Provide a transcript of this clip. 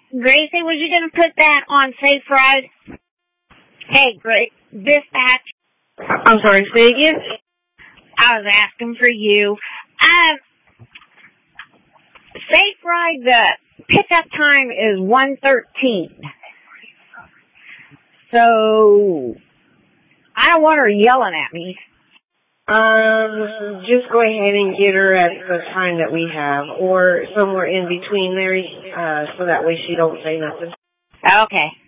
Gracie, was you going to put that on Safe Ride? Hey, dispatch. I'm sorry, say again? I was asking for you. Safe Ride, the pickup time is 1:13. So, I don't want her yelling at me. Just go ahead and get her at the time that we have, or somewhere in between there, so that way she don't say nothing. Okay.